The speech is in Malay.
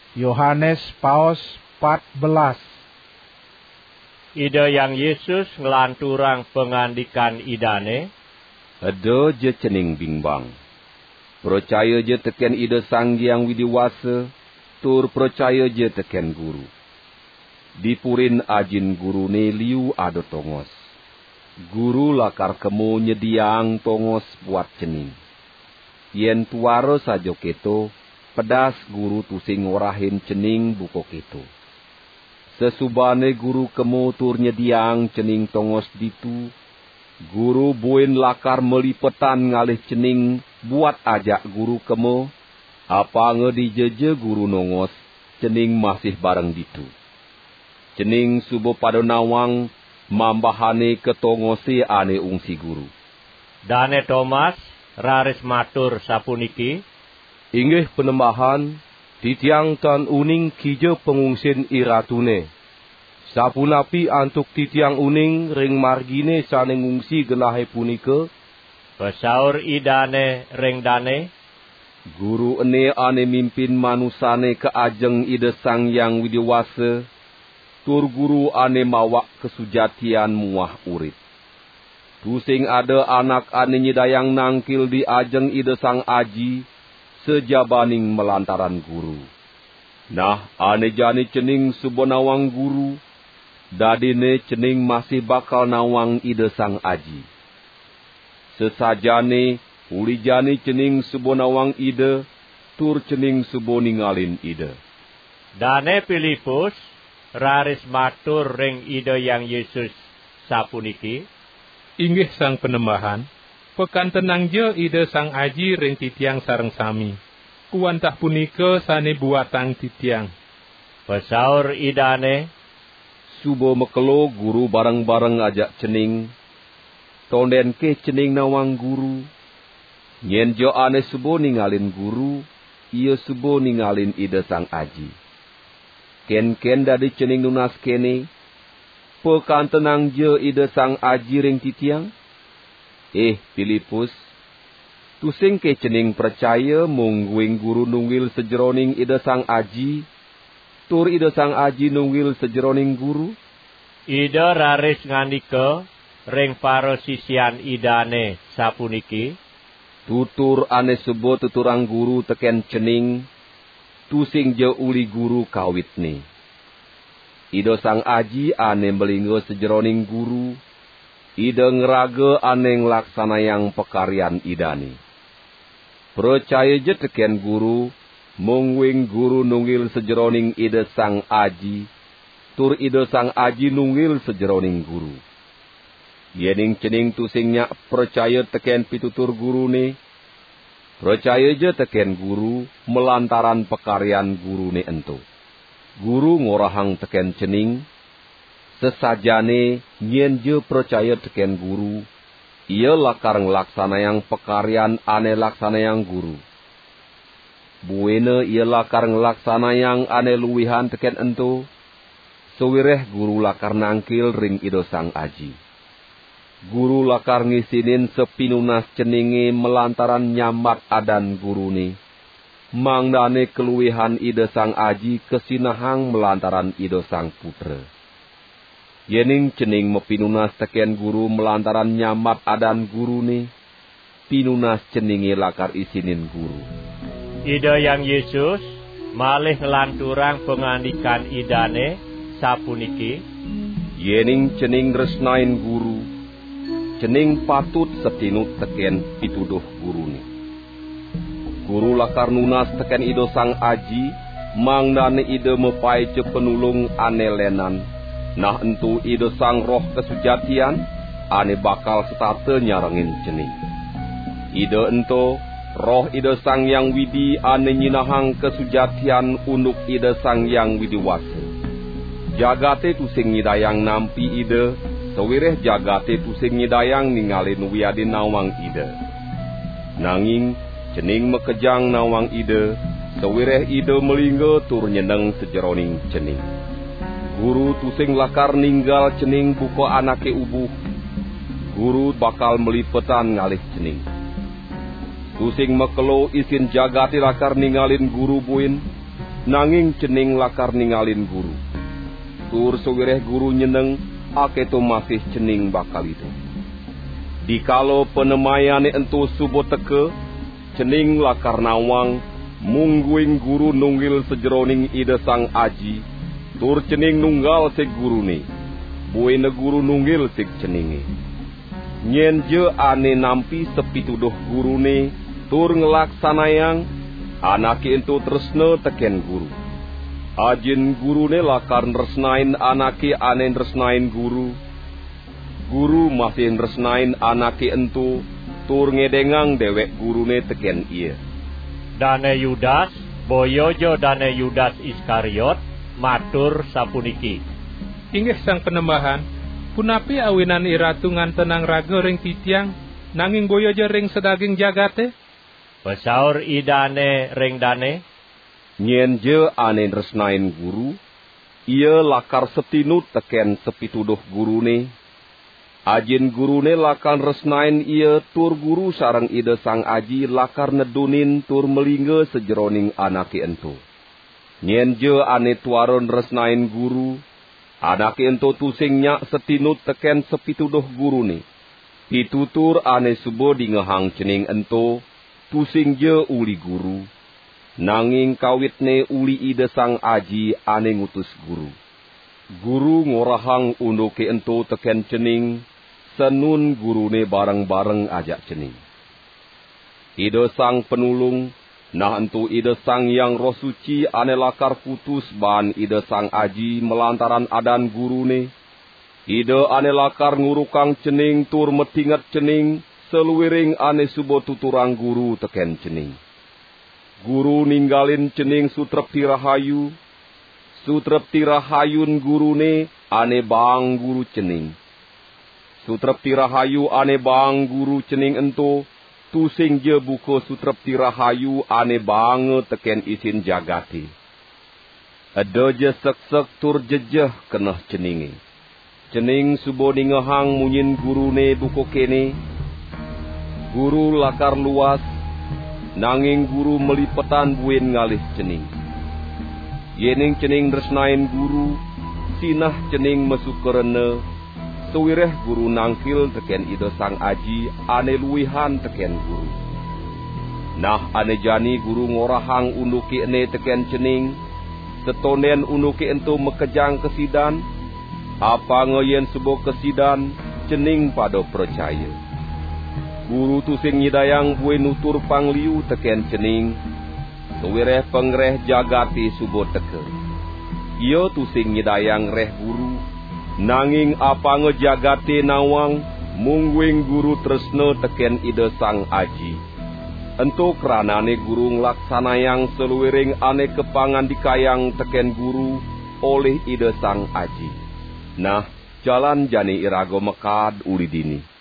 Yohanes Paus 14. Ida yang Yesus ngelanturang pengandikan idane, Ada je cening bingbang. Percaya je teken ida Sang Hyang Widiwasa, tur percaya je teken guru. Dipurin ajin gurune liu ada tongos. Guru lakar kemo nyediang tongos buat cening. Yen tuara sajo keto, pedas guru tusing ngorahin cening buko keto. Sesubane guru kemo tur nyediang cening tongos ditu, guru buin lakar melipetan ngalih cening buat ajak guru kemo, apa ngedijeje guru nongos, cening masih bareng ditu. Cening subo pada nawang, mambahane ketongosi ane ungsi guru. Dane Thomas raris matur sapuniki, Inggih penembahan, titiang tan uning kijo pengungsin iratune. Sapunapi antuk titiang uning ring margine sane ngungsi genahe punika, pesaur idane ring dane, Guru ene ane mimpin manusane ke ajeng ida Sang Hyang Widiwasa, tur guru ane mawak kesujatian muah urip. Tusing ada anak ane nyidayang nangkil di ajeng ida Sang Aji, sejabaning melantaran guru. Nah, ane jani cening subonawang guru, dadine cening masih bakal nawang ida Sang Aji. Sesajane, uli jani cening subonawang ida, tur cening subo ningalin ida. Dane Filipus raris matur ring ida yang Yesus sapuniki, Inggih sang penembahan, pekan tenang je ida Sang Aji ring titiang sareng sami. Kuantah punika sane buatang titiang. pesaur idane, Subo mekelo guru bareng-bareng ajak cening, tonden ke cening nawang guru. Nyen jo ane subo ningalin guru, iya subo ningalin ida Sang Aji. Ken-ken dari cening nunas kene, pekan tenang je ida Sang Aji ring titiang. Filipus, tusing ke cening percaya mungguing guru nunggil sejeroning ida Sang Aji, tur ida Sang Aji nunggil sejeroning guru. ida raris ngandika ring para sisian idane sapuniki, Tutur ane sebo tuturang guru teken cening, tusing je uli guru kawitne. Ida Sang Aji ane melinggo sejeroning guru, ida ngeraga ane nglaksanayang pekaryan idane. Percaya je teken guru, mungwing guru nunggil sejeroning ida Sang Aji, tur ida Sang Aji nunggil sejeroning guru. Yening cening tusingnya percaya teken pitutur gurune, percaya je teken guru melantaran pekaryan gurune ento. Guru ngorahang teken cening, sesajane nyen je percaya teken guru, ia lakar nglaksanayang pekaryan ane laksanayang guru. Buene ia lakar nglaksanayang ane luwihan teken ento, sewireh guru lakar nangkil ring ida Sang Aji. Guru lakar ngisinin sepinunas ceninge melantaran nyamat adan gurune. Mangdane keluwihan ida Sang Aji kesinahang melantaran ida Sang Putra. Yening cening mepinunas teken guru melantaran nyamat adan gurune, pinunas ceninge lakar isinin guru. ida yang Yesus malih ngelanturang pengandikan idane sapuniki, Yening cening resnain guru, cening patut setinut teken pituduh gurune. Guru lakar nunas teken ida Sang Aji, mangdane ida mepai je penulung ane lenan, nah entu ida Sang Roh kesujatian, ane bakal setate nyarengin cening. Ida ento, roh ida Sang Hyang Widi ane nyinahang kesujatian unduk ida Sang Hyang Widiwasa. Jagate tusing nyidayang nampi ida, sewireh jagate tusing nyidayang ningalin wiadin nawang ida. Nanging, cening mekejang nawang ida, sewireh ida melingga tur nyeneng sejeroning cening. Guru tusing lakar ninggal cening buko anake ubuh, guru bakal melipetan ngalih cening. Tusing mekelo isin jagati lakar ningalin guru buin, nanging cening lakar ningalin guru. Tur sewireh guru nyeneng, aketo masih cening bakal itu. Dikalo penemayane ento subo teke, cening lakar nawang, mungguing guru nunggil sejeroning ide sang aji, tur cening nunggal sig gurune, buene guru nunggil sig ceninge. Nyen je ane nampi sepituduh gurune, tur ngelaksanayang, anake ento tresne teken guru. Ajin gurune lakar nresnain anake ane nresnain guru. Guru masih nresnain anake ento, tur ngedengang dewek gurune teken iye. Dane Yudas, boyojo dane Yudas Iskariot, matur sapuniki. Inggih sang penembahan, punapi awinan iratu ngantenang raga ring titiang, nanging boyojo ring sedaging jagate? Pesaur idane ring dane, Nyen je ane nresnain guru, ia lakar setinut teken sepituduh gurune. Ajin gurune lakar resnain ia tur guru sareng ide sang aji lakar nedunin tur melingge sejeroning anake ento. Nyen je ane tuaron resnain guru, anake ento tusing nyak setinut teken sepituduh gurune. Pitutur ane subo dingehang cening ento, tusing je uli guru. Nanging kawitne uli ide sang aji ane ngutus guru. Guru ngorahang unduke ento teken cening, senun gurune bareng-bareng ajak cening. Ide sang penulung, nah ento ide sang yang roh suci ane lakar putus ban ide sang aji melantaran adan gurune. Ide ane lakar ngurukang cening tur metingat cening, seluwiring ane subo tuturang guru teken cening. Guru ninggalin cening Sutrepti Rahayu, Sutrepti Rahayun gurune ane bang guru cening. Sutrepti Rahayu ane bang guru cening ento, tusing je buko Sutrepti Rahayu ane bang teken isin jagati. Ada je sek-sek tur jejeh keneh ceninge. Cening subo ningehang munyin gurune buko kene. Guru lakar luas, nanging guru melipetan buen ngalih cening. Yening cening resnain guru, sinah cening mesukerene, sewireh guru nangkil teken ide sang aji, ane luwihan teken guru. Nah ane jani guru ngorahang unduki ene teken cening, setonen unduki ento mekejang kesidan, apa ngoyen subo kesidan, cening pada percaya. Guru tusing nyidayang bue nutur pangliu teken cening, sewireh pengreh jagati subo teke. Iyo tusing nyidayang reh guru, nanging apa ngejagate nawang, mungguing guru tresne teken ide sang aji. Ento kranane guru nglaksanayang seluwiring ane kepangan dikayang teken guru oleh ide sang aji. Nah, jalan jani irago mekad uli dini.